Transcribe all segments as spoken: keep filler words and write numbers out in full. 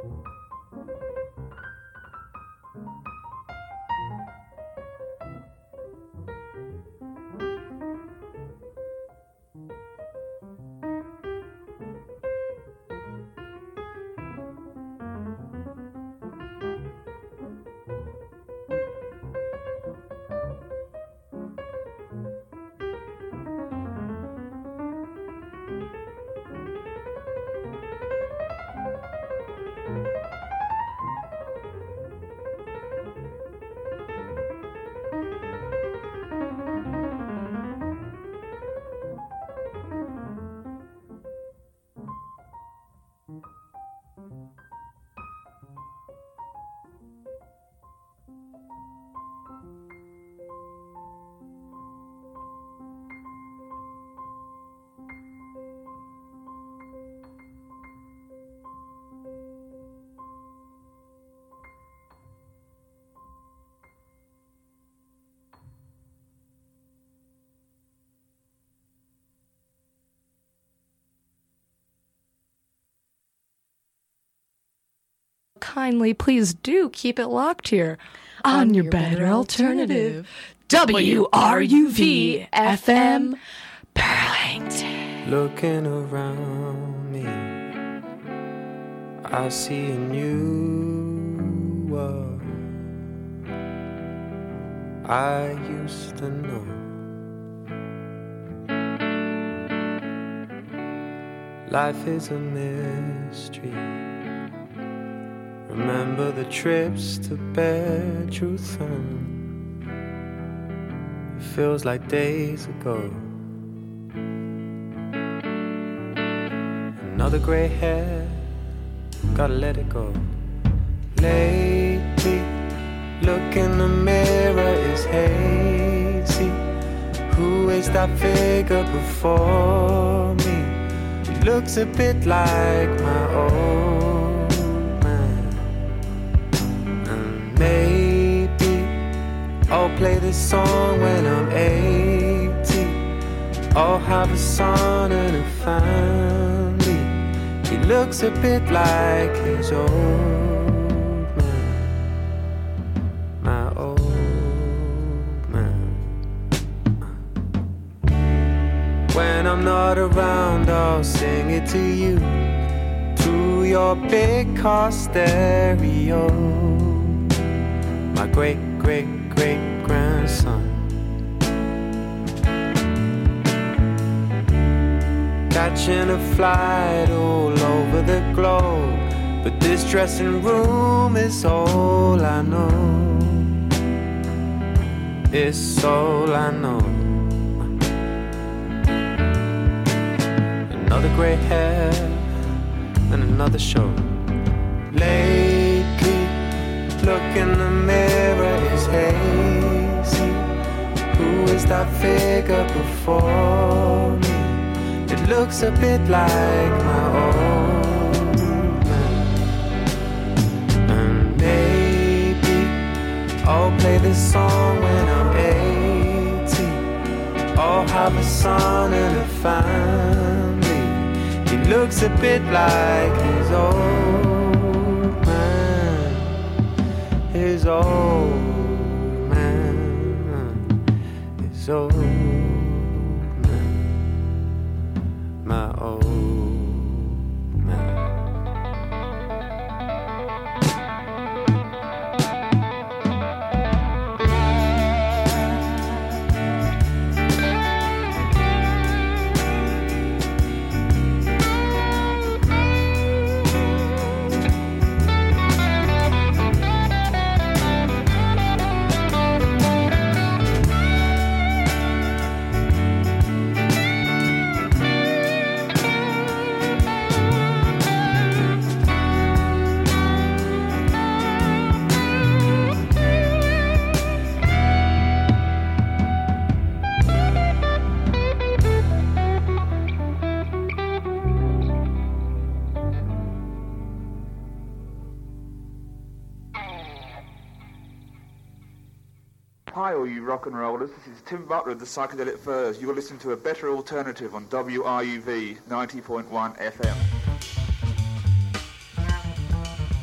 Kindly, please do keep it locked here on, on your, your better, better alternative, W R U V F M Burlington. Looking around me, I see a new world I used to know. Life is a mystery. Remember the trips to bear truth on. It feels like days ago. Another gray hair, gotta let it go. Lately, look in the mirror is hazy. Who is that figure before me? He looks a bit like my old. Maybe I'll play this song when I'm eighty. I'll have a son and a family. He looks a bit like his old man. My old man. When I'm not around, I'll sing it to you through your big car stereo. My great, great, great grandson. Catching a flight all over the globe, but this dressing room is all I know. It's all I know. Another grey hair and another show. Lately, look in the mirror is hazy. Who is that figure before me? It looks a bit like my old man. And maybe I'll play this song when I'm eighty. I'll have a son and a family. He looks a bit like his old man. His old man, his old man, my old man. Hi all you rock and rollers, this is Tim Butler of the Psychedelic Furs. You're listening to a better alternative on W R U V ninety point one F M.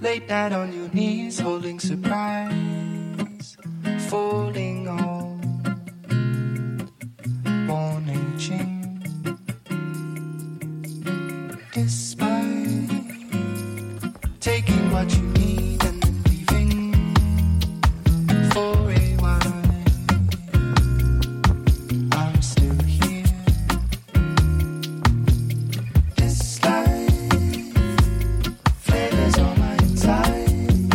late night on your knees, holding surprise, falling on, born aging, despite taking what you need and then leaving for a while. I'm still here. This life flavors on my inside.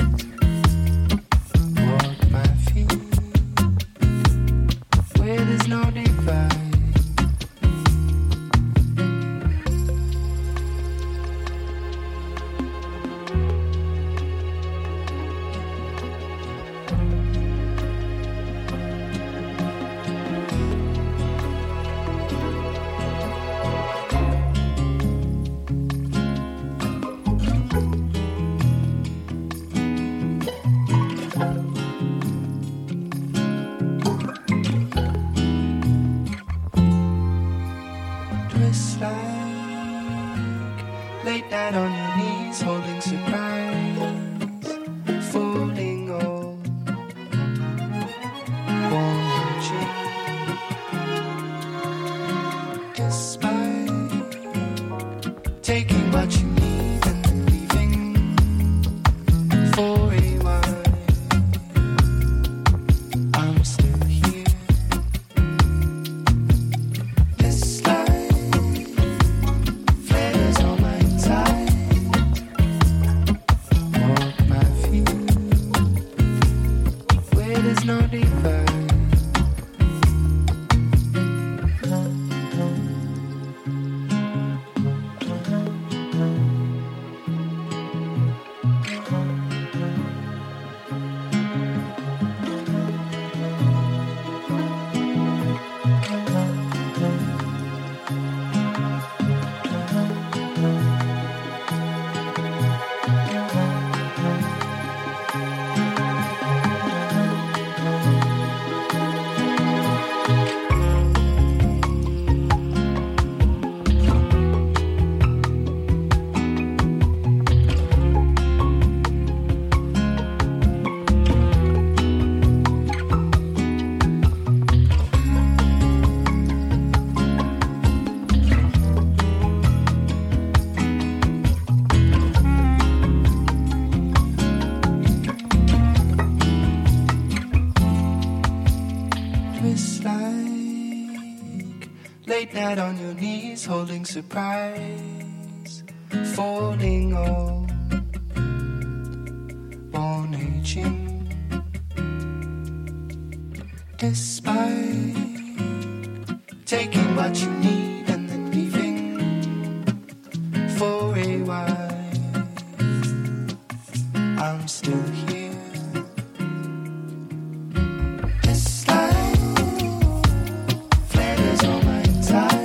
Walk my feet where there's no divide. Twist like late night on your knees, holding surprise, falling on, watching, despite taking what you need and then leaving for a while. I'm still here. This life flares on my inside. Walk my feet where there's no divide. Twist like late night on your knees, holding surprise, falling on, born aging, despite taking what you need and then leaving for a while. I'm still here. This life flares on my inside.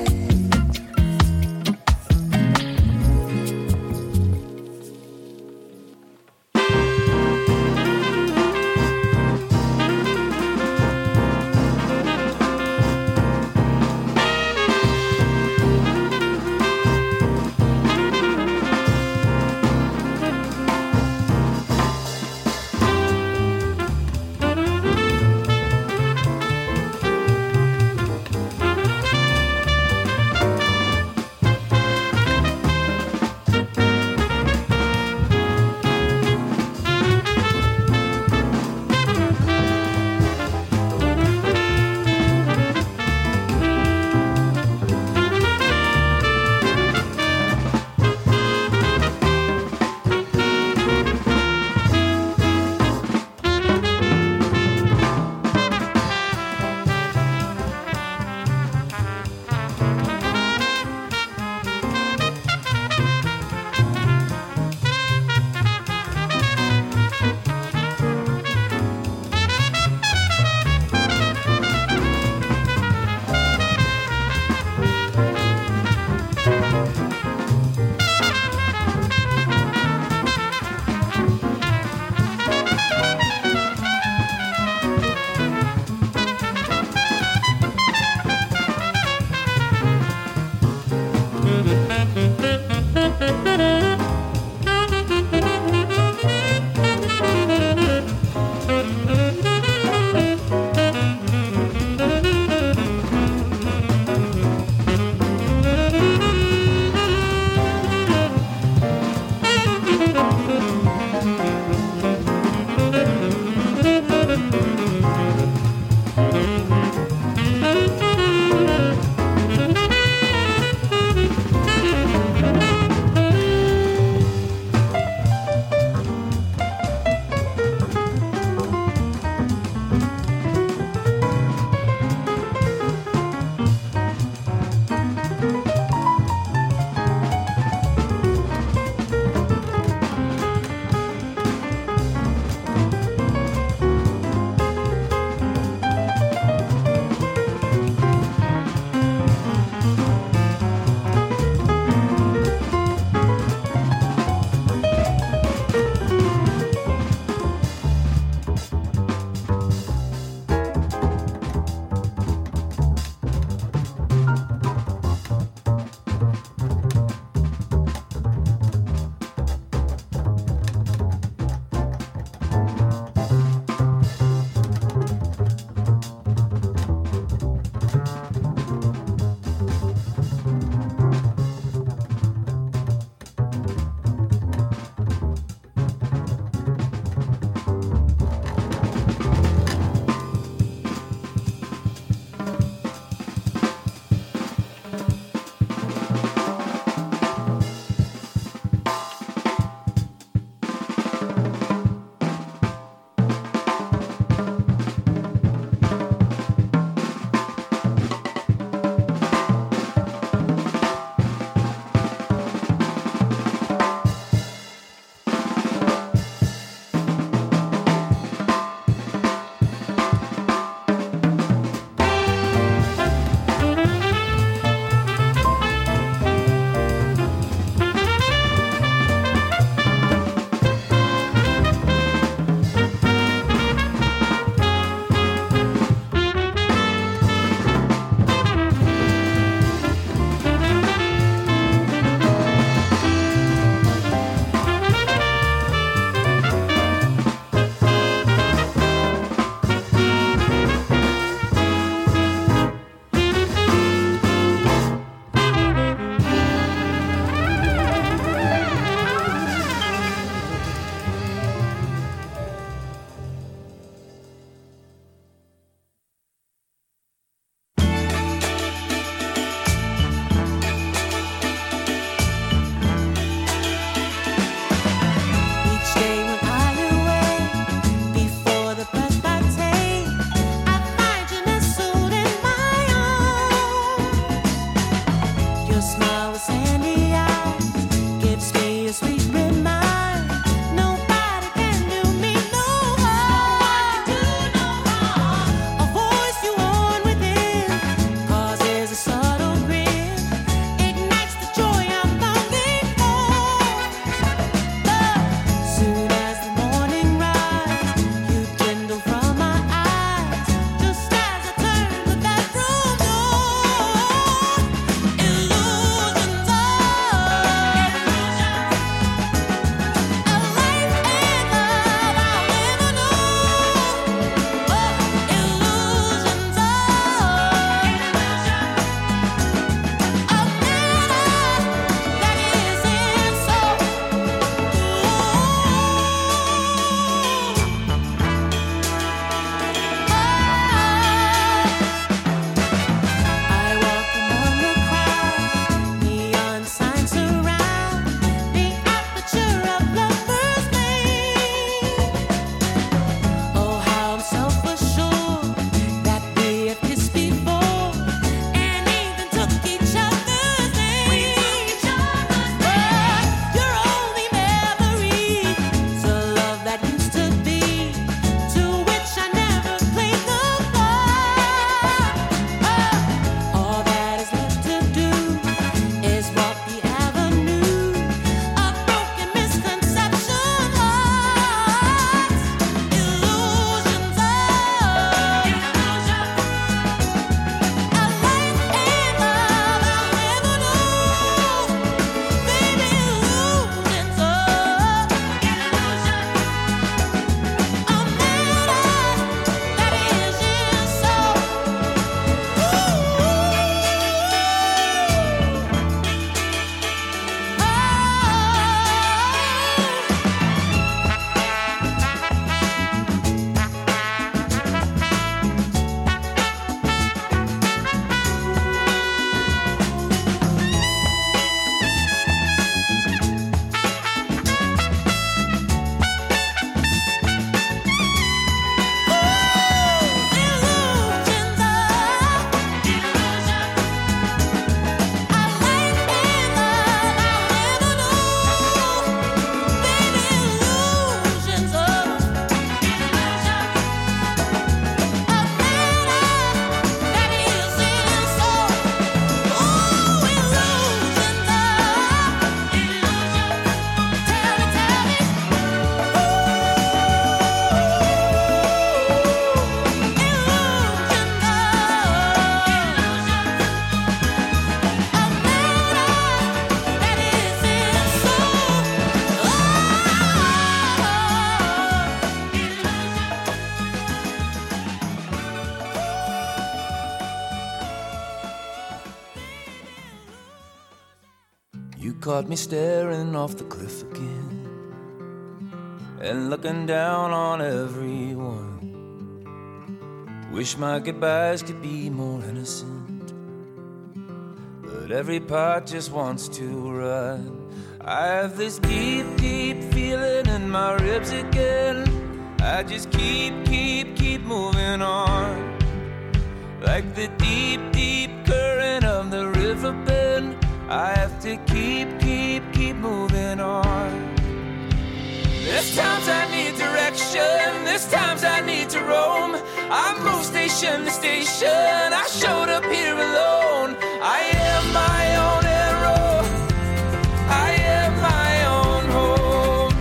caught me staring off the cliff again and looking down on everyone. Wish my goodbyes could be more innocent, but every part just wants to run. I have this deep, deep feeling in my ribs again. I just keep, keep, keep moving on. Like the deep, deep current of the river bend, I have to keep, keep, keep moving on. There's times I need direction, there's times I need to roam. I move station to station, I showed up here alone. I am my own arrow, I am my own home.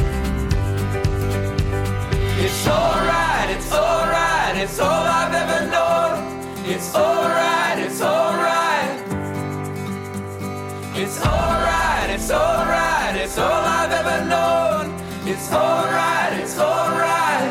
It's alright, it's alright, it's all I've ever known. It's alright, it's alright. It's alright, it's alright, it's all I've ever known. It's alright, it's alright.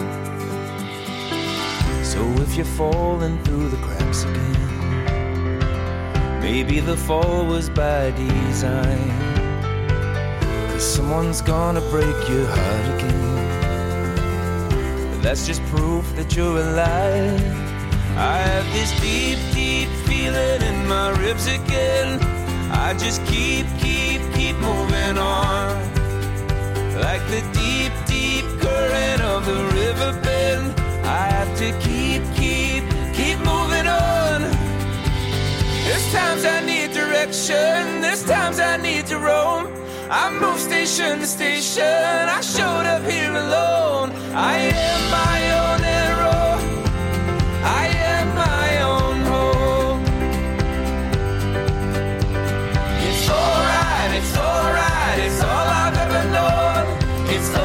So if you're falling through the cracks again, maybe the fall was by design, 'cause someone's gonna break your heart again. But that's just proof that you're alive. I have this deep, deep feeling in my ribs again. I just keep, keep, keep moving on. Like the deep, deep current of the river bend, I have to keep, keep, keep moving on. There's times I need direction, there's times I need to roam. I move station to station, I showed up here alone. I am my own arrow, I am my own home. It's alright, it's alright, it's all I've ever known. It's